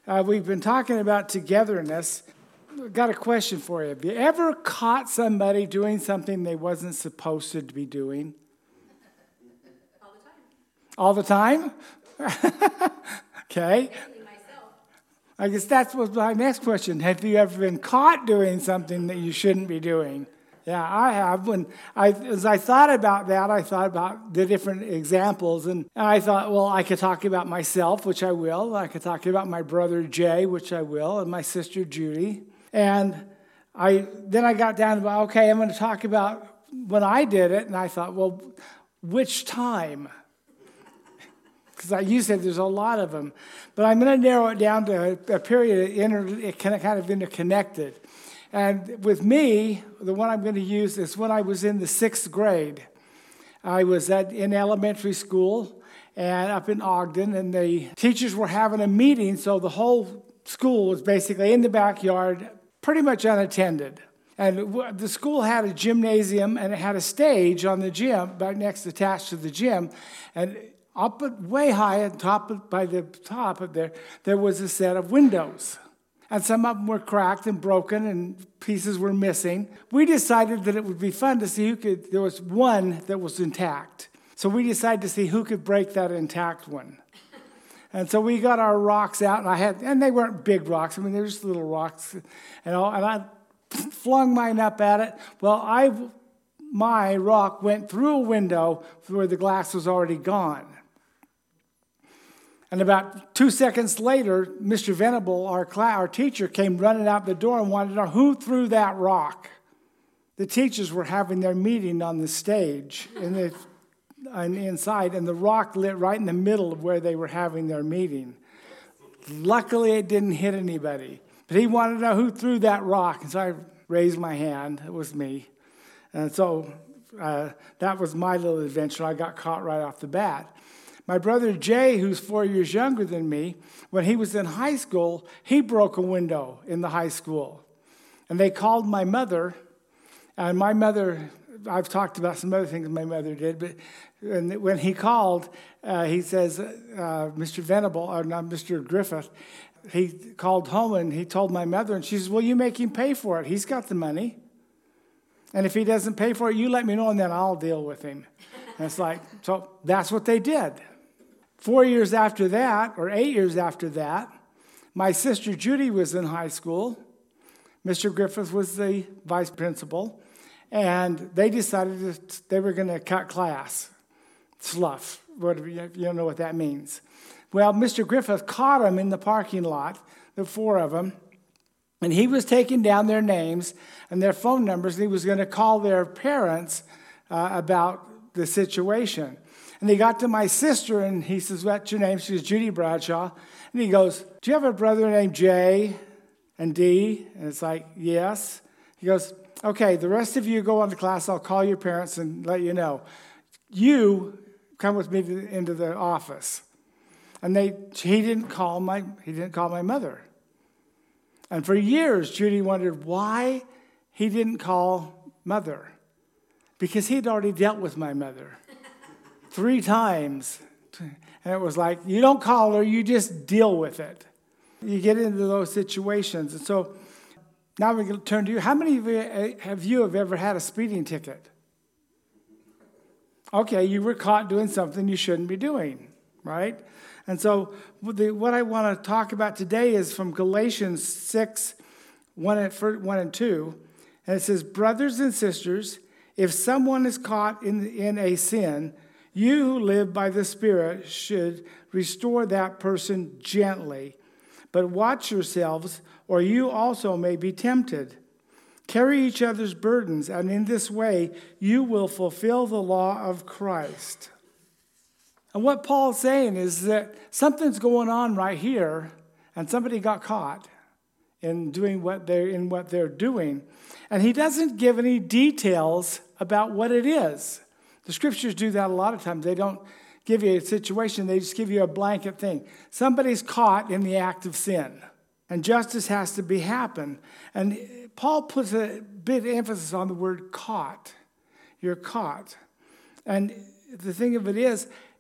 We've been talking about togetherness. I've got a question for you. Have you ever caught somebody doing something they wasn't supposed to be doing? All the time. All the time? Okay. I guess that was my next question. Have you ever been caught doing something that you shouldn't be doing? Yeah, I have. As I thought about that, I thought about the different examples, and I thought, well, I could talk about myself, which I will. I could talk about my brother Jay, which I will, and my sister Judy. And then I got down to, okay, I'm going to talk about when I did it, and I thought, well, which time? Because you said there's a lot of them. But I'm going to narrow it down to a period kind of interconnected. And with me, the one I'm going to use is when I was in the 6th grade. I was in elementary school and up in Ogden, and the teachers were having a meeting, so the whole school was basically in the backyard, pretty much unattended. And the school had a gymnasium, and it had a stage on the gym, attached to the gym, and way high at by the top of there was a set of windows. And some of them were cracked and broken and pieces were missing. We decided that it would be fun to see there was one that was intact. So we decided to see who could break that intact one. And so we got our rocks out, and they weren't big rocks. I mean, they were just little rocks. And I flung mine up at it. Well, my rock went through a window where the glass was already gone. And about 2 seconds later, Mr. Venable, our teacher, came running out the door and wanted to know who threw that rock. The teachers were having their meeting on the stage inside, and the rock lit right in the middle of where they were having their meeting. Luckily, it didn't hit anybody. But he wanted to know who threw that rock, and so I raised my hand. It was me. And so that was my little adventure. I got caught right off the bat. My brother Jay, who's 4 years younger than me, when he was in high school, he broke a window in the high school. And they called my mother. And my mother, I've talked about some other things my mother did, but when he called, he says, Mr. Venable, or not Mr. Griffith, he called home and he told my mother, and she says, well, you make him pay for it. He's got the money. And if he doesn't pay for it, you let me know, and then I'll deal with him. And it's like, so that's what they did. 4 years after that, or 8 years after that, my sister Judy was in high school. Mr. Griffith was the vice principal. And they decided that they were going to cut class. Slough. You don't know what that means. Well, Mr. Griffith caught them in the parking lot, the 4 of them. And he was taking down their names and their phone numbers. And he was going to call their parents about the situation. And he got to my sister, and he says, what's your name? She was Judy Bradshaw. And he goes, do you have a brother named J and D? And it's like, yes. He goes, okay, the rest of you go on to class. I'll call your parents and let you know. You come with me into the office. And he didn't call my mother. And for years, Judy wondered why he didn't call mother. Because he'd already dealt with my mother 3 times. And it was like, you don't call her, you just deal with it. You get into those situations. And so now we're going to turn to you. How many of you have ever had a speeding ticket? Okay, you were caught doing something you shouldn't be doing, right? And so what I want to talk about today is from Galatians 6, 1 and 2. And it says, brothers and sisters, if someone is caught in a sin, you who live by the Spirit should restore that person gently. But watch yourselves, or you also may be tempted. Carry each other's burdens, and in this way you will fulfill the law of Christ. And what Paul's saying is that something's going on right here, and somebody got caught in doing what they're doing. And he doesn't give any details about what it is. The scriptures do that a lot of times. They don't give you a situation. They just give you a blanket thing. Somebody's caught in the act of sin, and justice has to happen. And Paul puts a bit of emphasis on the word caught. You're caught. And the thing of it is,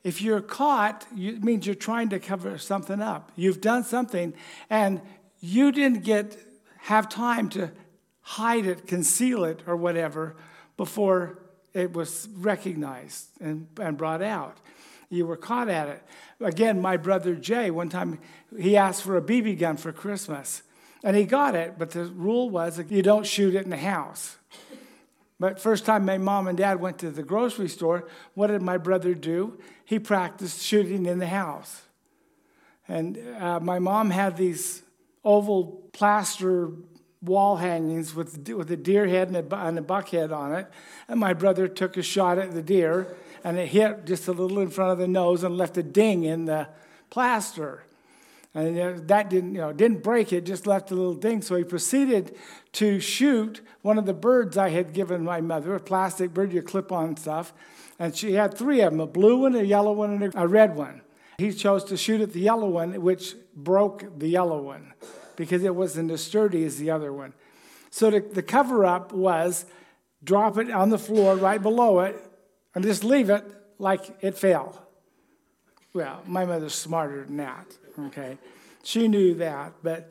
If you're caught, it means you're trying to cover something up. You've done something, and you didn't have time to hide it, conceal it, or whatever before it was recognized and brought out. You were caught at it. Again, my brother Jay, one time he asked for a BB gun for Christmas, and he got it, but the rule was that you don't shoot it in the house. But first time my mom and dad went to the grocery store, what did my brother do? He practiced shooting in the house. And my mom had these oval plaster wall hangings with a deer head and a buck head on it. And my brother took a shot at the deer, and it hit just a little in front of the nose and left a ding in the plaster. And that didn't break it, just left a little ding. So he proceeded to shoot one of the birds I had given my mother, a plastic bird, you clip on stuff. And she had 3 of them, a blue one, a yellow one, and a red one. He chose to shoot at the yellow one, which broke the yellow one because it wasn't as sturdy as the other one. So the cover-up was drop it on the floor right below it and just leave it like it fell. Well, my mother's smarter than that. Okay, she knew that, but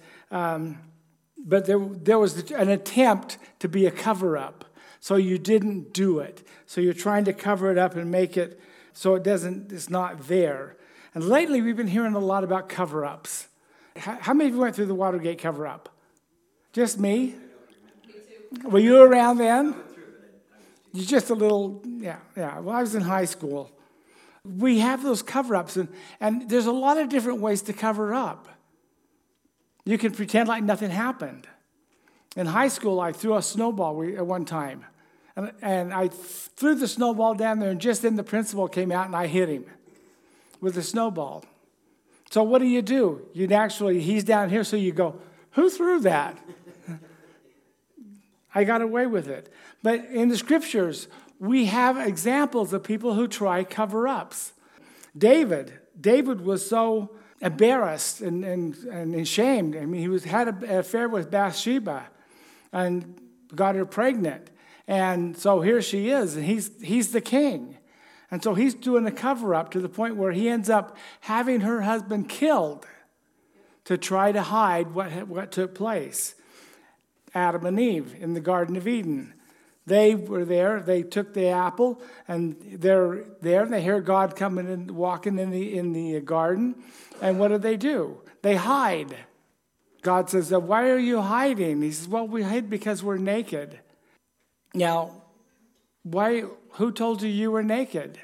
there was an attempt to be a cover-up, so you didn't do it. So you're trying to cover it up and make it so it's not there. And lately we've been hearing a lot about cover-ups. How many of you went through the Watergate cover-up? Just me? Were you around then? You're just a little, yeah. Well, I was in high school. We have those cover-ups, and there's a lot of different ways to cover up. You can pretend like nothing happened. In high school, I threw a snowball at one time, and I threw the snowball down there, and just then the principal came out, and I hit him with the snowball. So what do? He's down here, so you go, who threw that? I got away with it. But in the scriptures, we have examples of people who try cover-ups. David was so embarrassed and ashamed. I mean, he had an affair with Bathsheba and got her pregnant. And so here she is, and he's the king. And so he's doing a cover-up to the point where he ends up having her husband killed to try to hide what took place. Adam and Eve in the Garden of Eden. They were there. They took the apple, and they're there. And they hear God coming and walking in the garden. And what do? They hide. God says, "Why are you hiding?" He says, "Well, we hid because we're naked." Now, who told you were naked?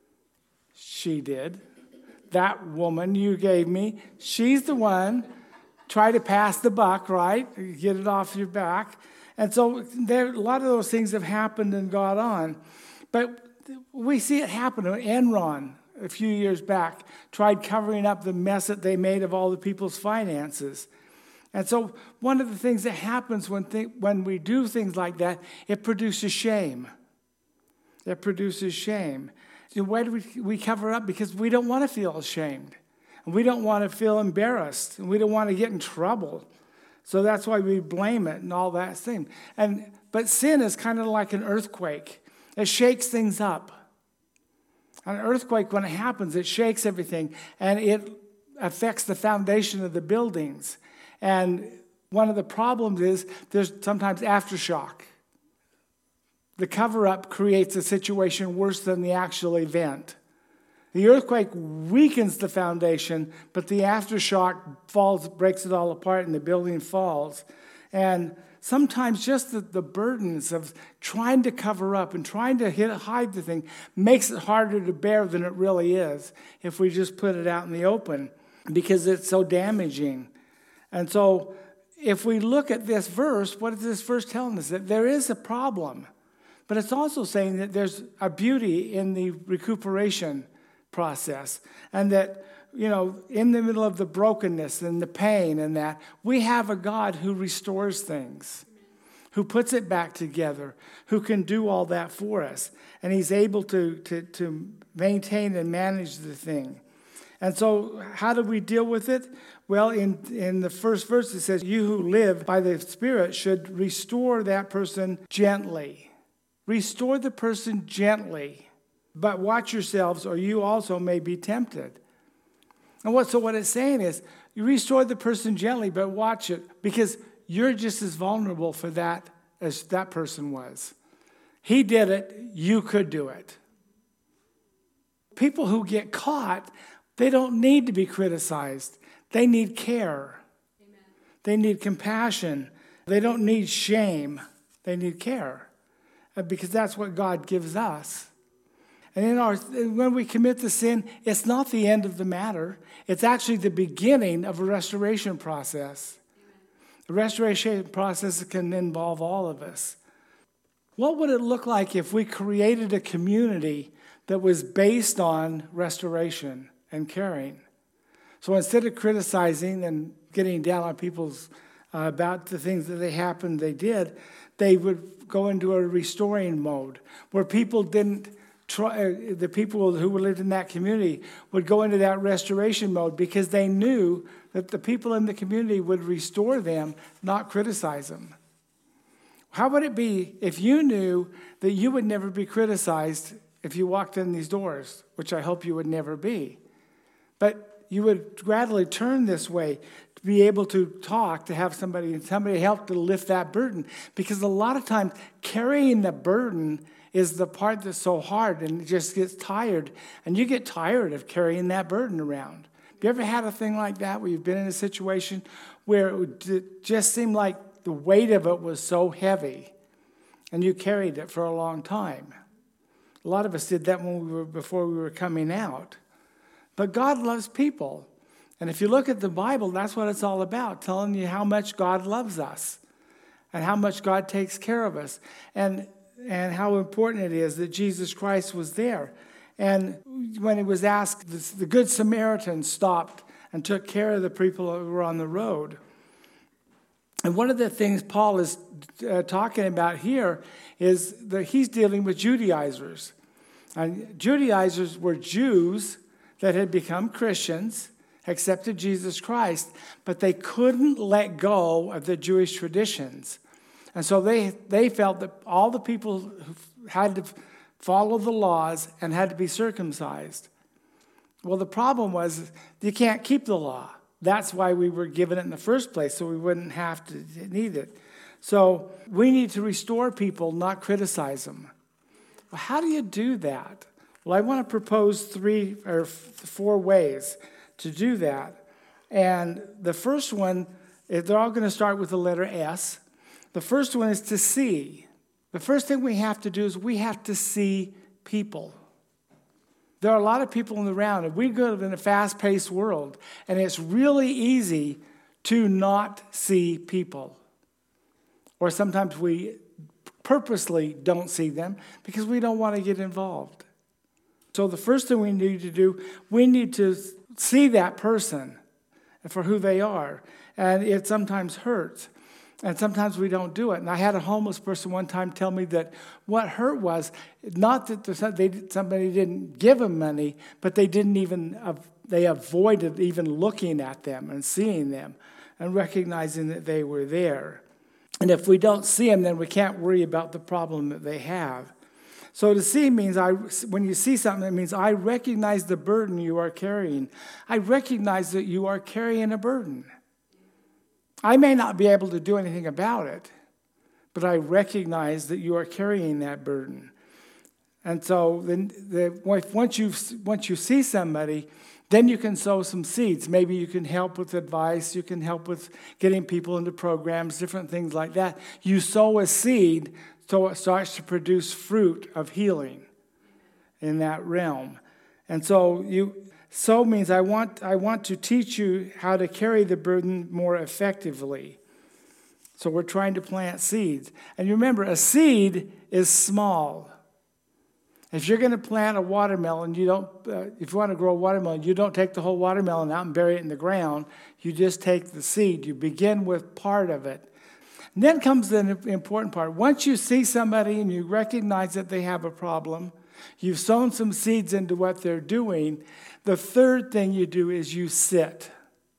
She did. That woman you gave me, she's the one. Try to pass the buck, right? Get it off your back. And so a lot of those things have happened and gone on. But we see it happen. Enron, a few years back, tried covering up the mess that they made of all the people's finances. And so one of the things that happens when we do things like that, it produces shame. It produces shame. So why do we cover up? Because we don't want to feel ashamed. And we don't want to feel embarrassed. And we don't want to get in trouble. So that's why we blame it and all that thing. But sin is kind of like an earthquake. It shakes things up. An earthquake, when it happens, it shakes everything. And it affects the foundation of the buildings. And one of the problems is there's sometimes aftershock. The cover-up creates a situation worse than the actual event. The earthquake weakens the foundation, but the aftershock breaks it all apart, and the building falls. And sometimes just the burdens of trying to cover up and trying to hide the thing makes it harder to bear than it really is if we just put it out in the open, because it's so damaging. And so if we look at this verse, what is this verse telling us? That there is a problem, but it's also saying that there's a beauty in the recuperation process, and that, in the middle of the brokenness and the pain and that, we have a God who restores things, who puts it back together, who can do all that for us, and he's able to maintain and manage the thing. And so how do we deal with it? Well, in the first verse it says, "You who live by the Spirit should restore that person gently." Restore the person gently. But watch yourselves, or you also may be tempted. And what it's saying is, you restore the person gently, but watch it, because you're just as vulnerable for that as that person was. He did it, you could do it. People who get caught, they don't need to be criticized. They need care. Amen. They need compassion. They don't need shame. They need care. Because that's what God gives us. And when we commit the sin, it's not the end of the matter. It's actually the beginning of a restoration process. The restoration process can involve all of us. What would it look like if we created a community that was based on restoration and caring? So instead of criticizing and getting down on people's about the things that they did, they would go into a restoring mode where people didn't the people who lived in that community would go into that restoration mode because they knew that the people in the community would restore them, not criticize them. How would it be if you knew that you would never be criticized if you walked in these doors, which I hope you would never be? But you would gradually turn this way to be able to talk, to have somebody help to lift that burden. Because a lot of times carrying the burden is the part that's so hard and it just gets tired. And you get tired of carrying that burden around. Have you ever had a thing like that where you've been in a situation where it just seemed like the weight of it was so heavy and you carried it for a long time? A lot of us did that before we were coming out. But God loves people. And if you look at the Bible, that's what it's all about, telling you how much God loves us and how much God takes care of us and how important it is that Jesus Christ was there. And when he was asked, the Good Samaritan stopped and took care of the people who were on the road. And one of the things Paul is talking about here is that he's dealing with Judaizers. And Judaizers were Jews that had become Christians, accepted Jesus Christ, but they couldn't let go of the Jewish traditions. And so they felt that all the people had to follow the laws and had to be circumcised. Well, the problem was you can't keep the law. That's why we were given it in the first place, so we wouldn't have to need it. So we need to restore people, not criticize them. Well, how do you do that? Well, I want to propose 3 or 4 ways to do that. And the first one, they're all going to start with the letter S. The first one is to see. The first thing we have to do is we have to see people. There are a lot of people around, and we live in a fast-paced world, and it's really easy to not see people. Or sometimes we purposely don't see them because we don't want to get involved. So the first thing we need to do, we need to see that person for who they are. And it sometimes hurts. And sometimes we don't do it. And I had a homeless person one time tell me that what hurt was not that somebody didn't give them money, but they avoided even looking at them and seeing them and recognizing that they were there. And if we don't see them, then we can't worry about the problem that they have. So to see means, when you see something, it means I recognize the burden you are carrying. I recognize that you are carrying a burden. I may not be able to do anything about it, but I recognize that you are carrying that burden. And so once you see somebody, then you can sow some seeds. Maybe you can help with advice. You can help with getting people into programs, different things like that. You sow a seed so it starts to produce fruit of healing in that realm. And so sow means I want to teach you how to carry the burden more effectively. So we're trying to plant seeds. And you remember, a seed is small. If you're going to plant a watermelon, if you want to grow a watermelon, you don't take the whole watermelon out and bury it in the ground. You just take the seed. You begin with part of it. And then comes the important part. Once you see somebody and you recognize that they have a problem, you've sown some seeds into what they're doing, the third thing you do is you sit.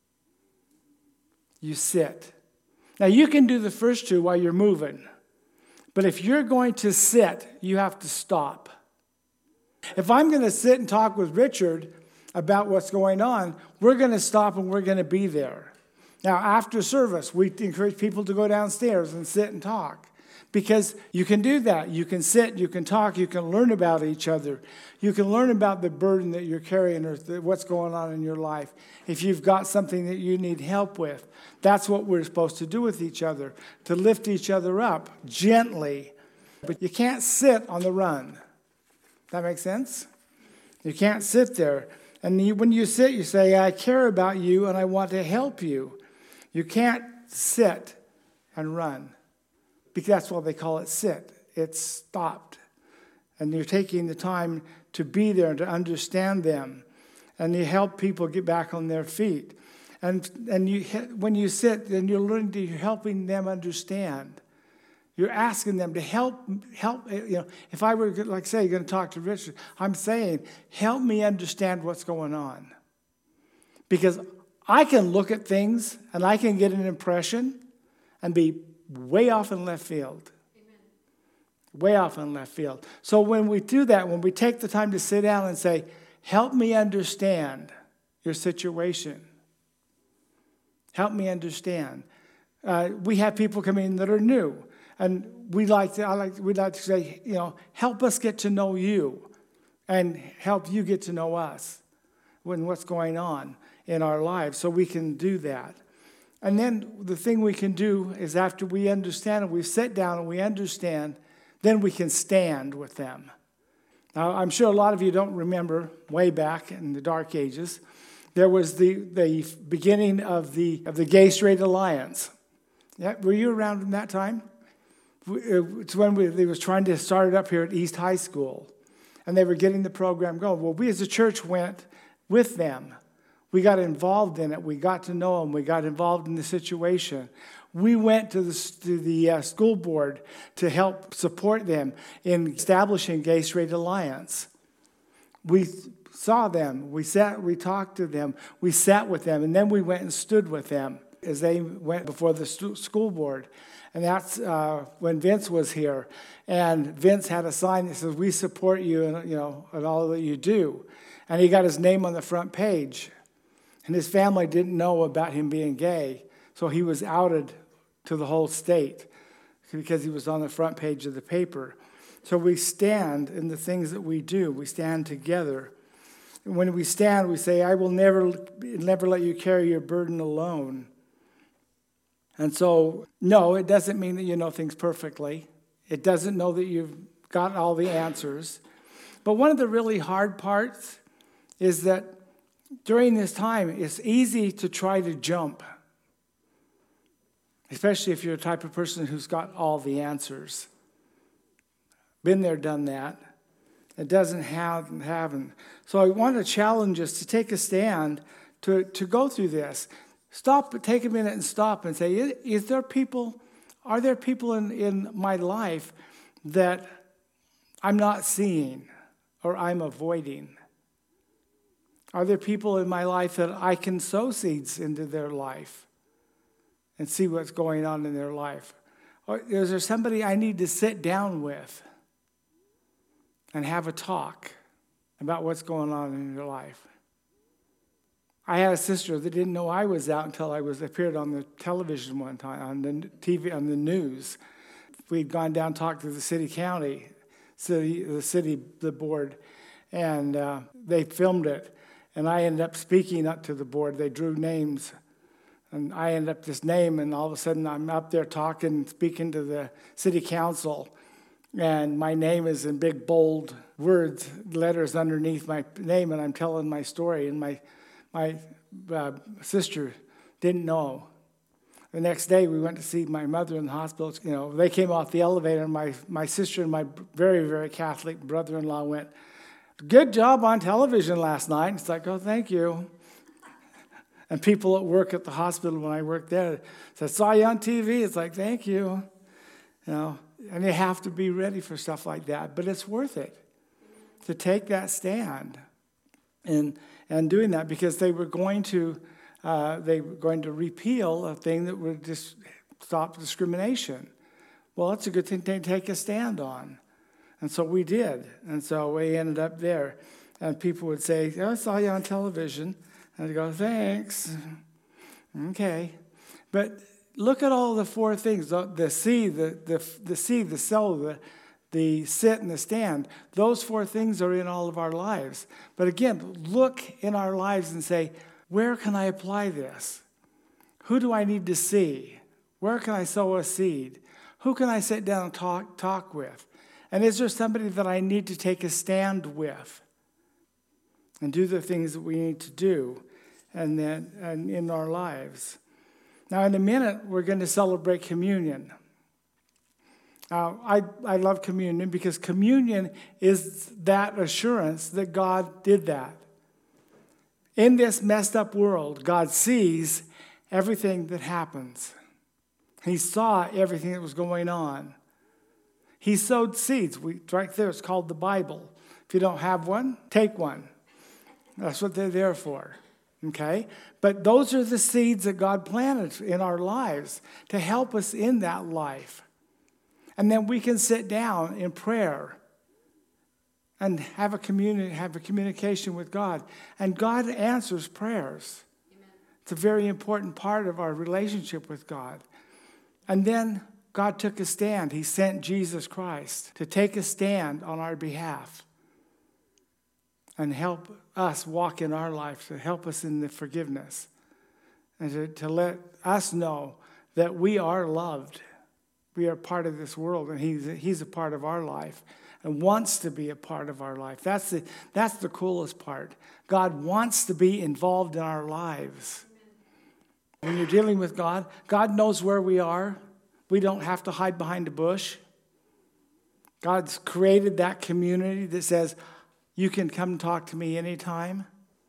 You sit. Now, you can do the first 2 while you're moving. But if you're going to sit, you have to stop. If I'm going to sit and talk with Richard about what's going on, we're going to stop and we're going to be there. Now, after service, we encourage people to go downstairs and sit and talk. Because you can do that. You can sit, you can talk, you can learn about each other. You can learn about the burden that you're carrying or what's going on in your life. If you've got something that you need help with, that's what we're supposed to do with each other, to lift each other up gently. But you can't sit on the run. That makes sense? You can't sit there. And when you sit, you say, I care about you and I want to help you. You can't sit and run. Because that's why they call it sit. It's stopped. And you're taking the time to be there and to understand them. And you help people get back on their feet. And when you sit, then you're helping them understand. You're asking them to help. If I were, like say, you're going to talk to Richard, I'm saying, help me understand what's going on. Because I can look at things and I can get an impression and be way off in left field. Amen. Way off in left field. So when we do that, when we take the time to sit down and say, help me understand your situation. Help me understand. We have people come in that are new. And we'd like to say, help us get to know you and help you get to know us when what's going on in our lives so we can do that. And then the thing we can do is after we understand and we sit down and we understand, then we can stand with them. Now, I'm sure a lot of you don't remember way back in the Dark Ages, there was the beginning of the Gay Straight Alliance. Yeah, were you around in that time? It's when they was trying to start it up here at East High School, and they were getting the program going. Well, we as a church went with them. We got involved in it. We got to know them. We got involved in the situation. We went to the school board to help support them in establishing Gay Straight Alliance. We saw them. We talked to them. We sat with them. And then we went and stood with them as they went before the school board. And that's when Vince was here. And Vince had a sign that says, we support you and all that you do. And he got his name on the front page. And his family didn't know about him being gay, so he was outed to the whole state because he was on the front page of the paper. So we stand in the things that we do. We stand together. And when we stand, we say, I will never let you carry your burden alone. And so, no, it doesn't mean that you know things perfectly. It doesn't know that you've got all the answers. But one of the really hard parts is that during this time, it's easy to try to jump, especially if you're the type of person who's got all the answers. Been there, done that. It doesn't happen. So I want to challenge us to take a stand to go through this. Stop, take a minute and stop and say, are there people in my life that I'm not seeing or I'm avoiding? Are there people in my life that I can sow seeds into their life and see what's going on in their life? Or is there somebody I need to sit down with and have a talk about what's going on in your life? I had a sister that didn't know I was out until I appeared on the television one time, on the TV, on the news. We'd gone down and talked to the the board, and they filmed it. And I ended up speaking up to the board. They drew names. And I ended up this name, and all of a sudden I'm up there speaking to the city council. And my name is in big, bold letters underneath my name, and I'm telling my story. And my sister didn't know. The next day we went to see my mother in the hospital. They came off the elevator, and my sister and my very, very Catholic brother-in-law went, good job on television last night. It's like, oh, thank you. And people at work at the hospital when I worked there said, saw you on TV. It's like, thank you. And you have to be ready for stuff like that. But it's worth it to take that stand and doing that, because they were going to repeal a thing that would just stop discrimination. Well, that's a good thing to take a stand on. And so we did. And so we ended up there. And people would say, I saw you on television. And I'd go, thanks. Okay. But look at all the four things, the see, the sow, the sit, and the stand. Those four things are in all of our lives. But again, look in our lives and say, where can I apply this? Who do I need to see? Where can I sow a seed? Who can I sit down and talk with? And is there somebody that I need to take a stand with and do the things that we need to do and in our lives? Now, in a minute, we're going to celebrate communion. I love communion because communion is that assurance that God did that. In this messed up world, God sees everything that happens. He saw everything that was going on. He sowed seeds. Right there, it's called the Bible. If you don't have one, take one. That's what they're there for. Okay? But those are the seeds that God planted in our lives to help us in that life. And then we can sit down in prayer and have a communication with God. And God answers prayers. Amen. It's a very important part of our relationship with God. And then God took a stand. He sent Jesus Christ to take a stand on our behalf and help us walk in our life, to help us in the forgiveness, and to let us know that we are loved. We are part of this world, and He's a part of our life and wants to be a part of our life. That's the coolest part. God wants to be involved in our lives. When you're dealing with God, God knows where we are. We don't have to hide behind a bush. God's created that community that says, you can come talk to me anytime.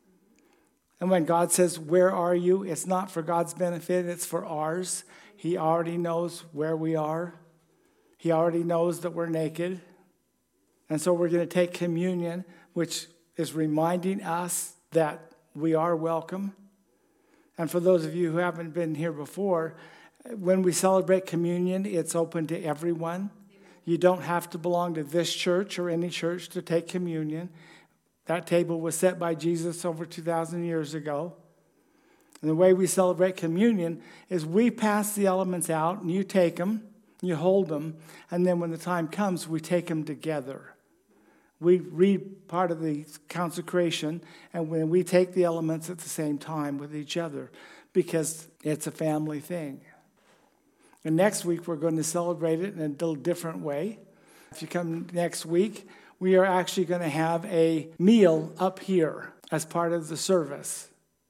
And when God says, where are you? It's not for God's benefit, it's for ours. He already knows where we are. He already knows that we're naked. And so we're going to take communion, which is reminding us that we are welcome. And for those of you who haven't been here before, when we celebrate communion, it's open to everyone. You don't have to belong to this church or any church to take communion. That table was set by Jesus over 2,000 years ago. And the way we celebrate communion is we pass the elements out, and you take them, you hold them, and then when the time comes, we take them together. We read part of the consecration, and when we take the elements at the same time with each other, because it's a family thing. And next week, we're going to celebrate it in a little different way. If you come next week, we are actually going to have a meal up here as part of the service.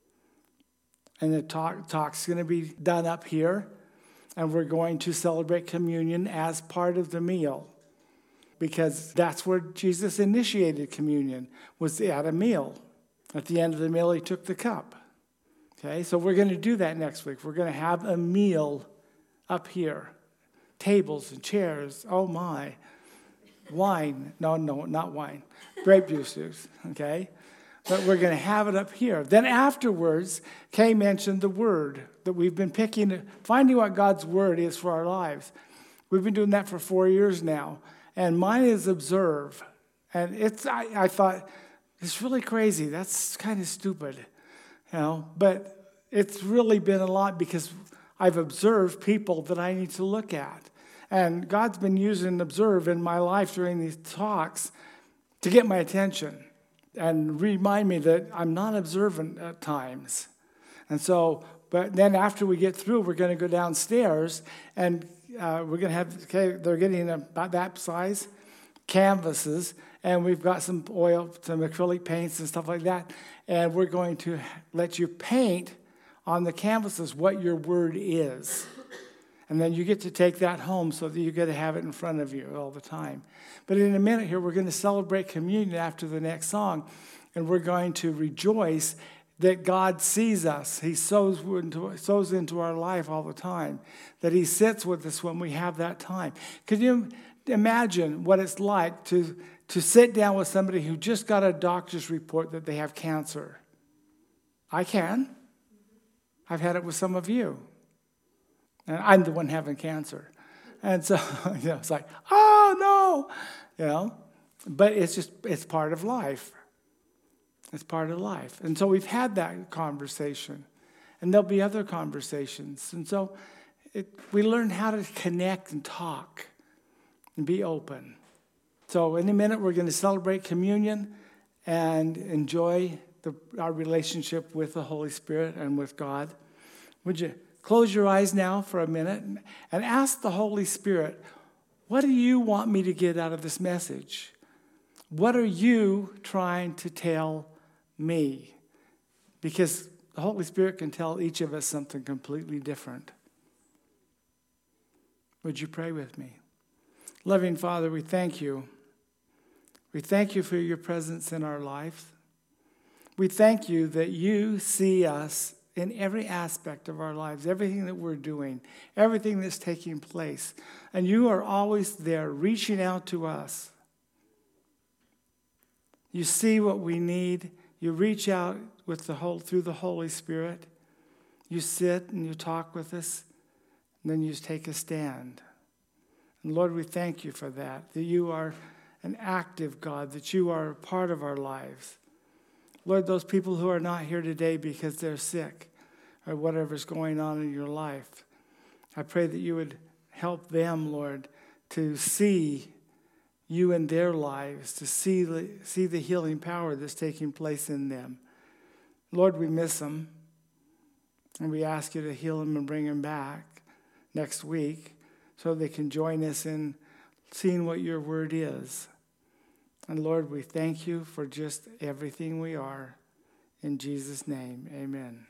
And the talk's going to be done up here. And we're going to celebrate communion as part of the meal. Because that's where Jesus initiated communion, was at a meal. At the end of the meal, He took the cup. Okay, so we're going to do that next week. We're going to have a meal up here. Tables and chairs. Oh my. Wine. No, not wine. Grape juices. Okay? But we're going to have it up here. Then afterwards, Kay mentioned the word that we've been finding what God's word is for our lives. We've been doing that for 4 years now. And mine is observe. And I thought, it's really crazy. That's kind of stupid. But it's really been a lot because I've observed people that I need to look at. And God's been using observe in my life during these talks to get my attention and remind me that I'm not observant at times. And so, but then after we get through, we're going to go downstairs and we're going to have, they're getting about that size canvases, and we've got some oil, some acrylic paints and stuff like that. And we're going to let you paint on the canvases what your word is. And then you get to take that home so that you get to have it in front of you all the time. But in a minute here, we're going to celebrate communion after the next song. And we're going to rejoice that God sees us. He sows into our life all the time. That He sits with us when we have that time. Could you imagine what it's like to sit down with somebody who just got a doctor's report that they have cancer? I can. I've had it with some of you. And I'm the one having cancer. And so, it's like, oh, no, but it's part of life. It's part of life. And so we've had that conversation, and there'll be other conversations. And so we learn how to connect and talk and be open. So in a minute, we're going to celebrate communion and enjoy our relationship with the Holy Spirit and with God. Would you close your eyes now for a minute and ask the Holy Spirit, what do you want me to get out of this message? What are you trying to tell me? Because the Holy Spirit can tell each of us something completely different. Would you pray with me? Loving Father, we thank you. We thank you for your presence in our lives. We thank you that you see us in every aspect of our lives, everything that we're doing, everything that's taking place. And you are always there reaching out to us. You see what we need. You reach out through the Holy Spirit. You sit and you talk with us, and then you take a stand. And Lord, we thank you for that you are an active God, that you are a part of our lives. Lord, those people who are not here today because they're sick or whatever's going on in your life, I pray that you would help them, Lord, to see you in their lives, to see the healing power that's taking place in them. Lord, we miss them, and we ask you to heal them and bring them back next week so they can join us in seeing what your word is. And Lord, we thank you for just everything we are. In Jesus' name, amen.